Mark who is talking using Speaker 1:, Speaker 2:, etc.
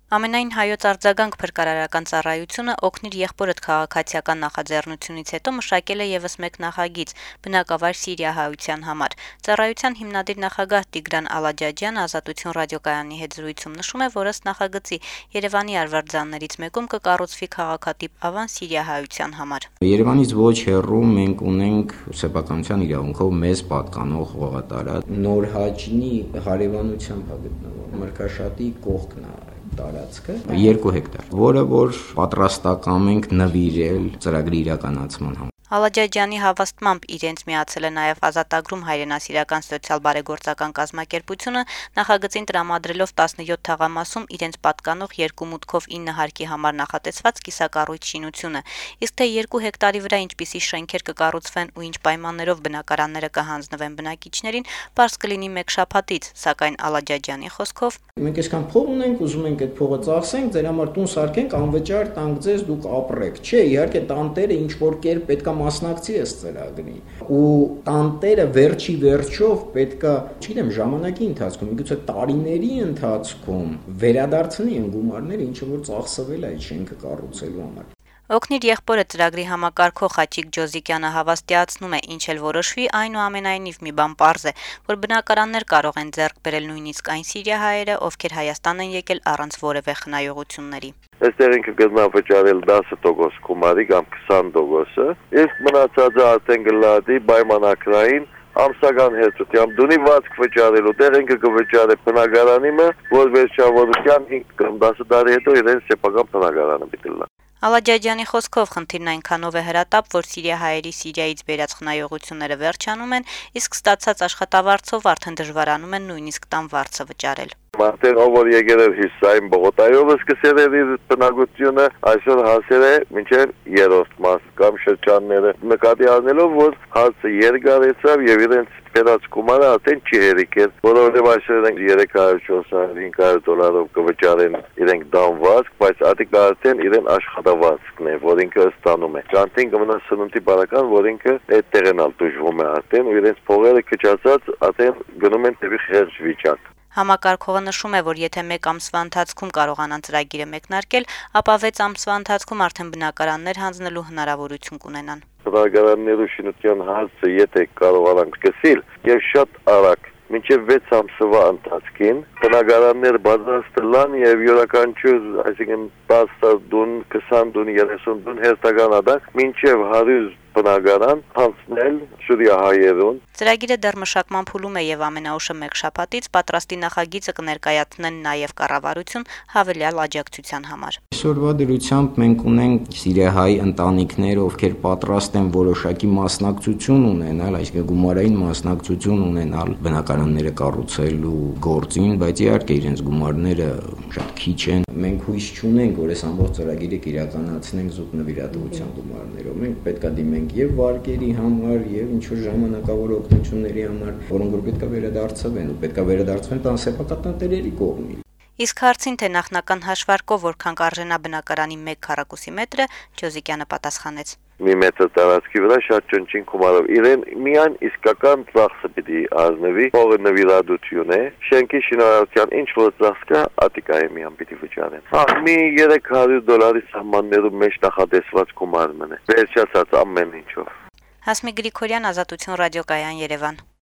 Speaker 1: Ամենայն հայոց արձագանք փրկարարական ծառայությունը օգնիր եղբորդ քաղաքացիական նախաձեռնությունից հետո մշակել է եւս մեկ նախագիծ բնակավայր Սիրիահայության համար։ Ծառայության հիմնադիր նախագահ Տիգրան Ալաջաջյանը Ազատություն ռադիոկայանի հետ զրույցում նշում է, որ ըստ նախագծի Երևանի արվարձաններից մեկում կկառուցվի քաղաքատիպ ավան Սիրիահայության համար։
Speaker 2: Երևանից ոչ հեռու մենք ունենք սեփականության իրավունքով մեզ պատկանող հողատարածք Նոր Հաճնի հարևանությամբ գտնվող Մրգաշատի կողքն է տարածքը 2 հեկտար, որը որ պատրաստակամ ենք նվիրել ծրագրի իրականացման համար։
Speaker 1: Ալաջաջյանի հավաստմամբ իրենց միացել է նաև Ազատագրում հայրենասիրական սոցիալ-բարեգործական կազմակերպությունը նախագծին տրամադրելով 17 թաղամասում իրենց պատկանող 2 մուտքով 9 հարկի համար նախատեսված կիսակառույց շինությունը, իսկ թե 2 հեկտարի վրա ինչպիսի շենքեր կկառուցվեն ու ինչ պայմաններով բնակարանները կհանձնվեն բնակիչներին, պարզ կլինի մեկ շաբաթից, սակայն Ալաջաջյանի խոսքով
Speaker 2: մենք այսքան փող ունենք, ուզում ենք այդ փողը ծախսենք, ձեր համար տուն սարքենք, անվճար տանք ձեզ, դուք ապրեք։ Չէ, իհարկե տանտերը ինչ որ կերպ պետքա մասնակցի այս ծրագրի ու տանտերը վերջի վերջով պետքա, չգիտեմ, ժամանակի ընթացքում, միգուցե տարիների ընթացքում վերադարձնի այն գումարները, ինչը որ ծախսվել է այդ շենքը կառուցելու համար։
Speaker 1: Օգնիր եղբորը ծրագրի համակարգող Խաչիկ Ջոզիկյանը հավաստիացնում է, ինչ էլ որոշվի, այնուամենայնիվ մի բան պարզ է, որ բնակարաններ կարող են ձեռք բերել նույնիսկ այն սիրիահայերը, ովքեր Հայաստան են եկել առանց որևէ խնայողությունների։
Speaker 3: Այստեղ ինքը գտնա վճարել 10% գումարի կամ 20%-ը, իսկ մնացածը արդեն գլադի պայմանագրային ամսական հերթությամբ դունի վարձք վճարելու տեղ ինքը կվճարի բնակարանի մը, որ վերջավորության 5 կամ 10 տարի հետո իրեն սեփական բնակարանը պիտի լա։
Speaker 1: Ալաջաջյանի խոսքով խնդիրն այնքանով է հրատապ, որ սիրիահայերի Սիրիայից բերած խնայողությունները վերջանում են, իսկ ստացած աշխատավարձով արդեն դժվարանում են նույնիսկ տան վարձը վճարել։
Speaker 3: Մարդեն ով որ եկել էր Հիսային Բողոկայով սկսել էր իր բնակությունը, այսօր հասել է մինչև 3-րդ մաս կամ շրջանները, նկատի առնելով, որ հարցը երկարեցավ եւ իրենց վերած գումարը արդեն չի հերիքել, որովհետև այսօր իրենք 300-400-500 դոլարով կվճարեն իրենք դանվազք, բայց ատիկ արդեն իրեն աշխատավարձքն է, որ ինքը ստանում է։ Կանտին կմնա սննդի բարական, որ ինքը այդ տեղն ալ դժվում է արդեն ու իրենց փողերը քչացած արդեն գնում են դեպի խեղճ վիճակ։
Speaker 1: Համակարգողը նշում է, որ եթե 1 ամսվա ընթացքում կարողանան ծրագիրը մեկնարկել, ապա 6 ամսվա ընթացքում արդեն բնակարաններ հանձնելու հնարավորություն կունենան։
Speaker 3: Բնակարաններու շինության հարցը եթե կարողանանք սկսել եւ շատ արագ մինչև 6 ամսվա ընթացքին բնակարաններ բազմաստլան եւ յուրաքանչյուր, այսինքն 10 դուն, 20 դուն, 30 դուն հերթականադակ մինչև 100 բնակարան հանձնել սիրիահայերուն։
Speaker 1: Ծրագիրը դեռ մշակման փուլում է եւ ամենաուշը մեկ շաբաթից պատրաստի նախագիծը կներկայացնեն նաեւ կառավարություն հավելյալ աջակցության համար։
Speaker 2: Այսօրվա դրությամբ մենք ունենք սիրիահայ ընտանիքներ, ովքեր պատրաստ են որոշակի մասնակցություն ունենալ, այսինքն գումարային մասնակցություն ունենալ բնակարանները կառուցելու գործին, բայց իհարկե իրենց գումարները շատ քիչ են։ Մենք հույս չունենք, որ այս ամբողջ ծրագիրը կիրականացնենք զուտ նվիրատվության գումարներով։ Մենք պետքա դիմենք եւ վարկերի համար, եւ ինչ որ ժամանակավոր օգնությունների համար, որոնք որ պետքա վերադարձվեն ու պետքա վերադարձվեն տանսեպակատանտերերի կողմից։
Speaker 1: Իսկ հարցին, թե նախնական հաշվարկով որքան կարժենա բնակարանի 1 քառակուսի մետրը, Ջոզիկյանը պատասխանեց.
Speaker 3: մի մետր տարածքի վրա շատ ճնճին գումարով իրեն միայն իսկական ծախսը պիտի ազնվի, փողը նվիրատվություն է, շենքի շինարարության ինչ որ ծախս կա, ատիկայի միան պիտի վճարեն։ Մի 300 դոլարի սահմաններում մեջ նախատեսված գումարն է, վերջացած ամեն ինչով։
Speaker 1: Հասմիկ Գրիգորյան, Ազատություն ռադիոկայան, Երևան։